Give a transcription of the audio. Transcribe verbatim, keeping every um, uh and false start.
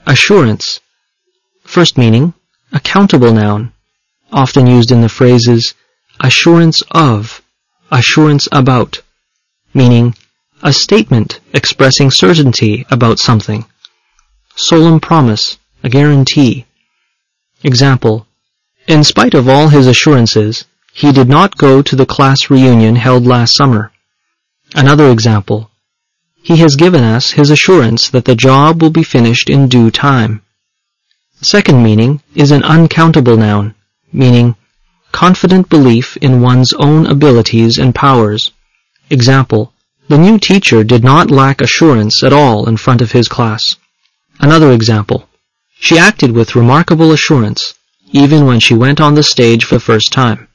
Assurance. First meaning, accountable noun, often used in the phrases assurance of, assurance about, meaning a statement expressing certainty about something. Solemn promise, a guarantee. Example, in spite of all his assurances, he did not go to the class reunion held last summer. Another example, he has given us his assurance that the job will be finished in due time. Second meaning is an uncountable noun, meaning confident belief in one's own abilities and powers. Example, the new teacher did not lack assurance at all in front of his class. Another example, she acted with remarkable assurance, even when she went on the stage for the first time.